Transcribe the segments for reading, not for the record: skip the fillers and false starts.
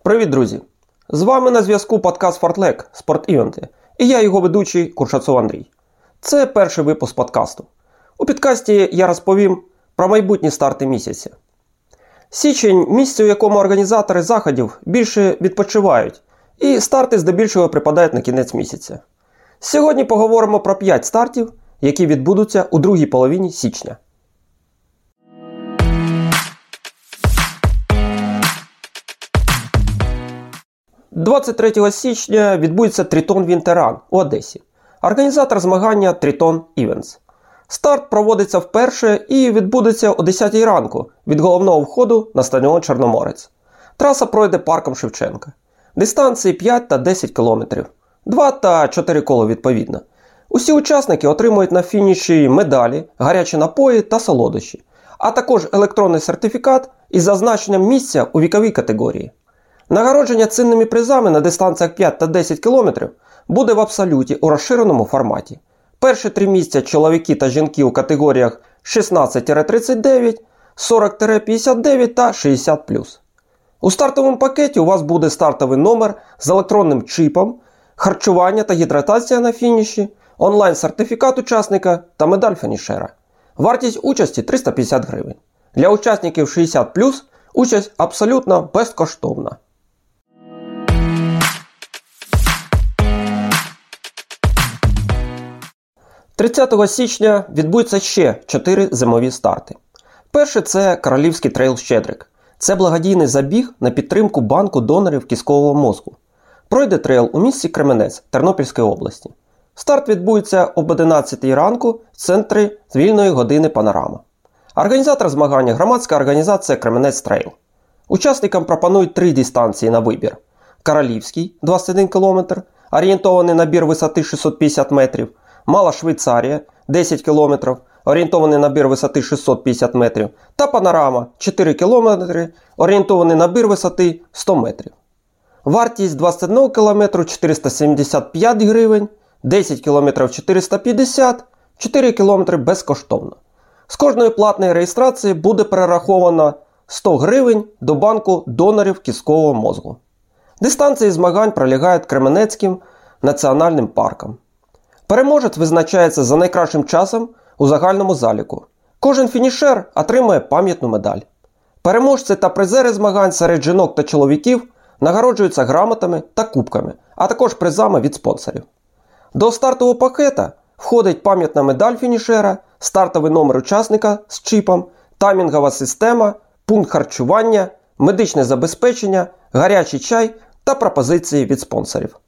Привіт, друзі! З вами на зв'язку подкаст Фортлек «Спорт-івенти» і я його ведучий Куршацов Андрій. Це перший випуск подкасту. У підкасті я розповім про майбутні старти місяця. Січень – місце, у якому організатори заходів більше відпочивають, і старти здебільшого припадають на кінець місяця. Сьогодні поговоримо про 5 стартів, які відбудуться у другій половині січня. 23 січня відбудеться Triton Winter Run у Одесі. Організатор змагання Triton Events. Старт проводиться вперше і відбудеться о 10 ранку від головного входу на стадіон Чорноморець. Траса пройде парком Шевченка. Дистанції 5 та 10 км. 2 та 4 кола відповідно. Усі учасники отримують на фініші медалі, гарячі напої та солодощі, а також електронний сертифікат із зазначенням місця у віковій категорії. Нагородження цінними призами на дистанціях 5 та 10 км буде в абсолюті у розширеному форматі. Перші 3 місця чоловіки та жінки у категоріях 16-39, 40-59 та 60+. У стартовому пакеті у вас буде стартовий номер з електронним чипом, харчування та гідратація на фініші, онлайн-сертифікат учасника та медаль фінішера. Вартість участі 350 гривень. Для учасників 60+, участь абсолютно безкоштовна. 30 січня відбудуться ще 4 зимові старти. Перший – це Королівський трейл Щедрик. Це благодійний забіг на підтримку банку донорів кісткового мозку. Пройде трейл у місті Кременець Тернопільської області. Старт відбудеться об 11 ранку в центрі з вільної години «Панорама». Організатор змагання – громадська організація Кременець Трейл. Учасникам пропонують 3 дистанції на вибір. Королівський – 21 км, орієнтований набір висоти 650 метрів, Мала Швейцарія – 10 км, орієнтований набір висоти 650 метрів, та Панорама – 4 км, орієнтований набір висоти 100 метрів. Вартість 21 км – 475 гривень, 10 км – 450, 4 км – безкоштовно. З кожної платної реєстрації буде перераховано 100 гривень до банку донорів кісткового мозку. Дистанції змагань пролягають Кременецьким національним парком. Переможець визначається за найкращим часом у загальному заліку. Кожен фінішер отримує пам'ятну медаль. Переможці та призери змагань серед жінок та чоловіків нагороджуються грамотами та кубками, а також призами від спонсорів. До стартового пакета входить пам'ятна медаль фінішера, стартовий номер учасника з чіпом, таймінгова система, пункт харчування, медичне забезпечення, гарячий чай та пропозиції від спонсорів.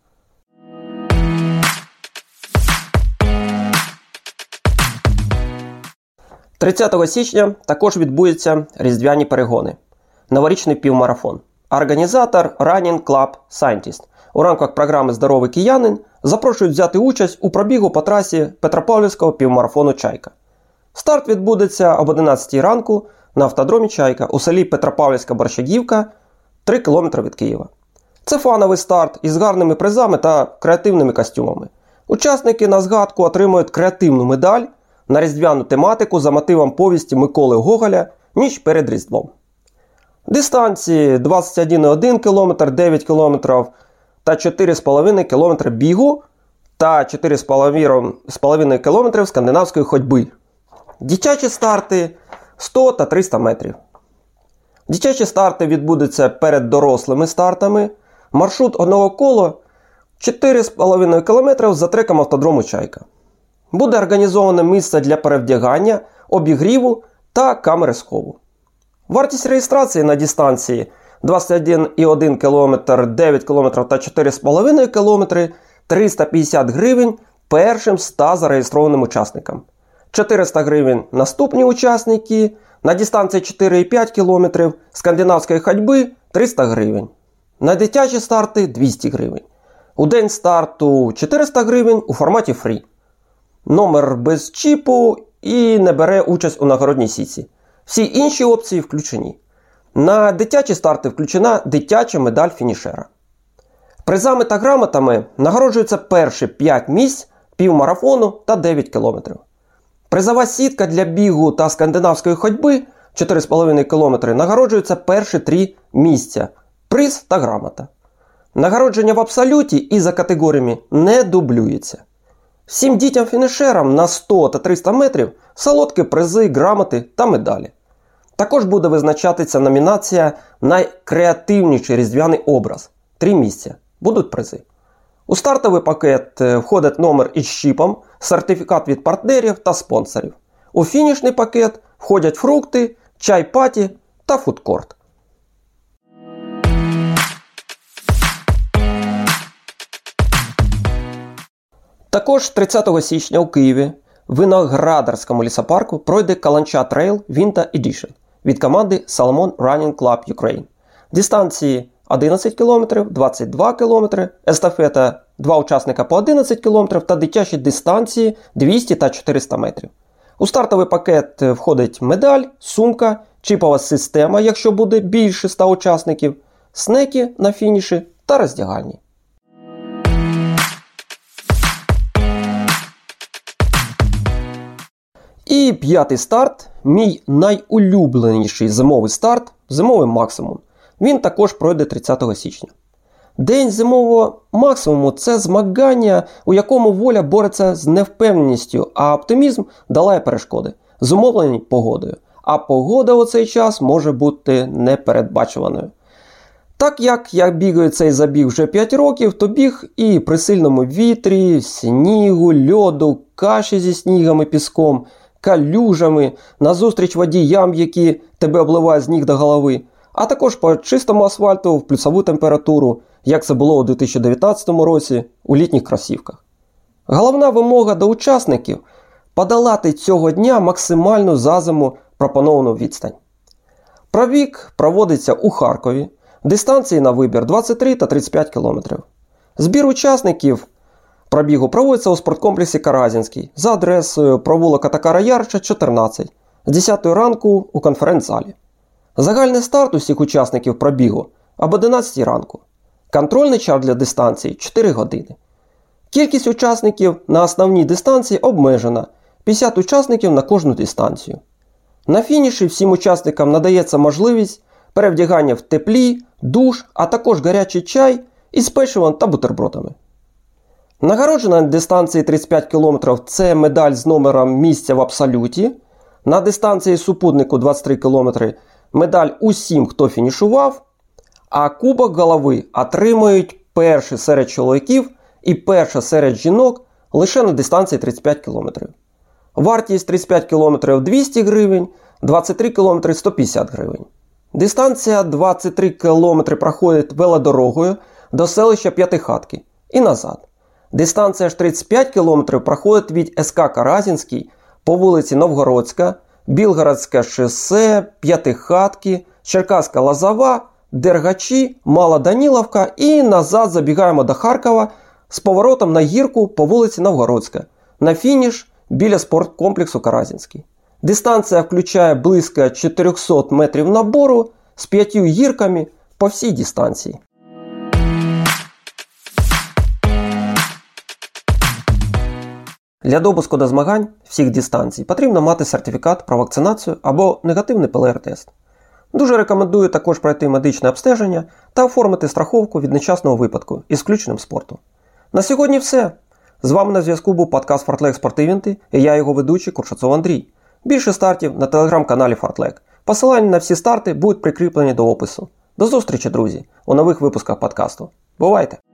30 січня також відбудуться різдвяні перегони. Новорічний півмарафон. Організатор Running Club Scientist у рамках програми «Здоровий киянин» запрошують взяти участь у пробігу по трасі Петропавлівського півмарафону «Чайка». Старт відбудеться об 11 ранку на автодромі «Чайка» у селі Петропавлівська-Борщагівка, 3 км від Києва. Це фановий старт із гарними призами та креативними костюмами. Учасники на згадку отримують креативну медаль на різдвяну тематику за мотивом повісті Миколи Гоголя «Ніч перед Різдвом». Дистанції 21,1 км, 9 км та 4,5 км бігу та 4,5 км скандинавської ходьби. Дитячі старти 100 та 300 метрів. Дитячі старти відбудуться перед дорослими стартами. Маршрут одного кола 4,5 км за треком автодрому «Чайка». Буде організоване місце для перевдягання, обігріву та камери схову. Вартість реєстрації на дистанції 21,1 км, 9 км та 4,5 км 350 гривень першим 100 зареєстрованим учасникам. 400 гривень наступні учасники, на дистанції 4,5 км скандинавської ходьби 300 гривень. На дитячі старти 200 гривень. У день старту 400 гривень у форматі фрі. Номер без чіпу і не бере участь у нагородній сітці. Всі інші опції включені. На дитячі старти включена дитяча медаль фінішера. Призами та грамотами нагороджуються перші 5 місць півмарафону та 9 км. Призова сітка для бігу та скандинавської ходьби 4,5 км нагороджуються перші 3 місця Приз та грамота. Нагородження в абсолюті і за категоріями не дублюється. Всім дітям-фінішерам на 100 та 300 метрів солодкі призи, грамоти та медалі. Також буде визначатися номінація «Найкреативніший різдвяний образ». 3 місця. Будуть призи. У стартовий пакет входить номер із чіпом, сертифікат від партнерів та спонсорів. У фінішний пакет входять фрукти, чай-паті та фудкорт. Також 30 січня у Києві в Виноградарському лісопарку пройде Каланча Трейл Winter Edition від команди Salomon Running Club Ukraine. Дистанції 11 км, 22 км, естафета 2 учасника по 11 км та дитячі дистанції 200 та 400 метрів. У стартовий пакет входить медаль, сумка, чіпова система, якщо буде більше 100 учасників, снеки на фініші та роздягальні. І 5-й старт, мій найулюбленіший зимовий старт, зимовий максимум. Він також пройде 30 січня. День зимового максимуму – це змагання, у якому воля бореться з невпевненістю, а оптимізм долає перешкоди, зумовлені погодою. А погода у цей час може бути непередбачуваною. Так як я бігаю цей забіг вже 5 років, то біг і при сильному вітрі, снігу, льоду, каші зі снігом і піском, калюжами, назустріч водіям, які тебе обливають з ніг до голови, а також по чистому асфальту в плюсову температуру, як це було у 2019 році у літніх кросівках. Головна вимога до учасників – подолати цього дня максимальну за зиму пропоновану відстань. Пробіг проводиться у Харкові, дистанції на вибір 23 та 35 км. Збір учасників пробігу проводиться у спорткомплексі Каразінський за адресою провулок Атакара Ярша, 14, з 10 ранку у конференц-залі. Загальний старт усіх учасників пробігу об 11 ранку. Контрольний час для дистанції – 4 години. Кількість учасників на основній дистанції обмежена – 50 учасників на кожну дистанцію. На фініші всім учасникам надається можливість перевдягання в теплі, душ, а також гарячий чай із печивом та бутербродами. Нагороджена на дистанції 35 км – це медаль з номером місця в абсолюті. На дистанції супутнику 23 км – медаль усім, хто фінішував. А кубок голови отримують перші серед чоловіків і перша серед жінок лише на дистанції 35 км. Вартість 35 км – 200 гривень, 23 км – 150 гривень. Дистанція 23 км проходить велодорогою до селища П'ятихатки і назад. Дистанція ж 35 км проходить від СК Каразінський по вулиці Новгородська, Білгородське шосе, П'ятихатки, Черкаська Лозова, Дергачі, Мала Даніловка і назад забігаємо до Харкова з поворотом на гірку по вулиці Новгородська, на фініш біля спорткомплексу Каразінський. Дистанція включає близько 400 метрів набору з 5 гірками по всій дистанції. Для допуску до змагань всіх дистанцій потрібно мати сертифікат про вакцинацію або негативний ПЛР-тест. Дуже рекомендую також пройти медичне обстеження та оформити страховку від нещасного випадку із включенням спорту. На сьогодні все. З вами на зв'язку був подкаст Fartlek Спортивенти і я його ведучий Куршацов Андрій. Більше стартів на телеграм-каналі Fartlek. Посилання на всі старти будуть прикріплені до опису. До зустрічі, друзі, у нових випусках подкасту. Бувайте!